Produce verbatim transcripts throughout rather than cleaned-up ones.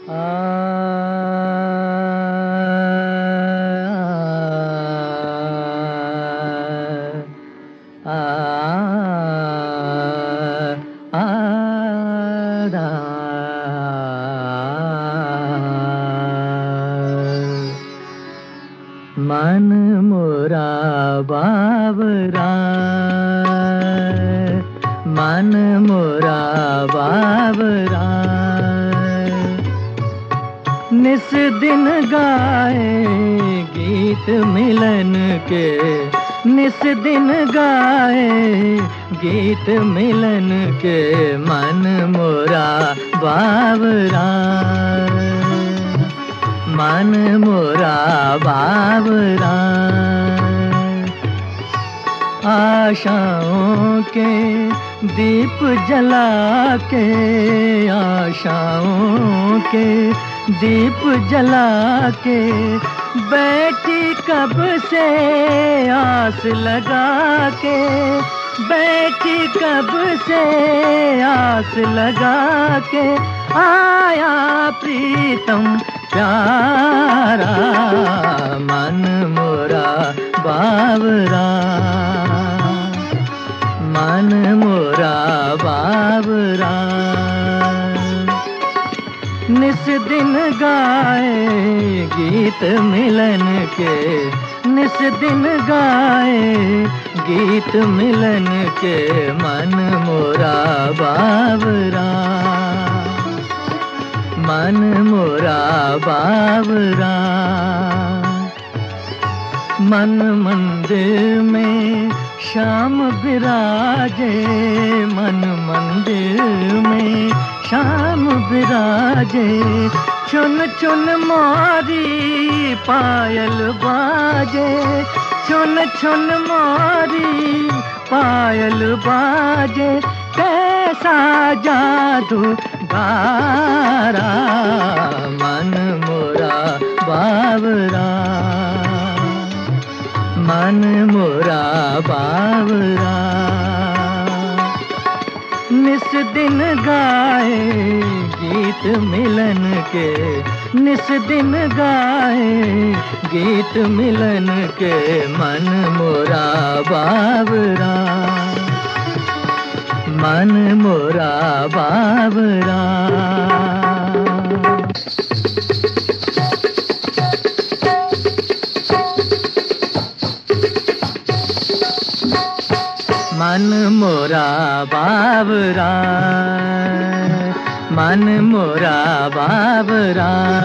आ, आ, आ, आ, मन मोरा बावरा, मन मोरा बावरा, निस दिन गाए गीत मिलन के, निस दिन गाए गीत मिलन के, मन मोरा बावरा, मन मोरा बावरा। आशाओं के दीप जला के, आशाओं के दीप जला के, बैठी कब से आस लगा के, बैठी कब से आस लगा के, आया प्रीतम प्यारा, मन मोरा बावरा, मन मोरा बावरा। निस दिन गाए गीत मिलन के, निस दिन गाए गीत मिलन के, मन मोरा बावरा, मन मोरा बावरा। मन मंदिर में श्याम विराजे, मन मंदिर में श्याम विराजे, चुन चुन मारी पायल बाजे, चुन चुन मारी पायल बाजे, कैसा जादू गारा, मन मोरा बावरा, मन मोरा बावरा। निस दिन गाए गीत मिलन के, निस दिन गाए गीत मिलन के, मन मोरा बावरा, मन मोरा बावरा। मन मोरा बावरा, मन मोरा बावरा।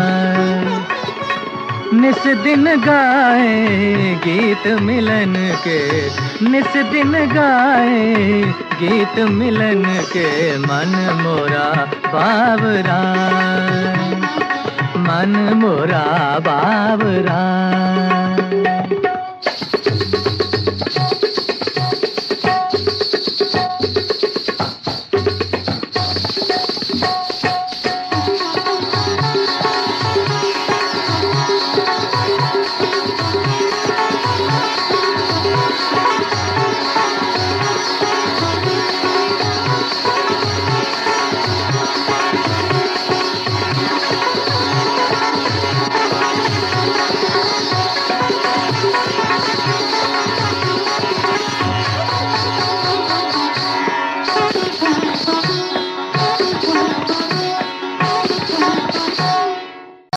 निस दिन गाए गीत मिलन के, निस दिन गाए गीत मिलन के, मन मोरा बावरा, मन मोरा बावरा।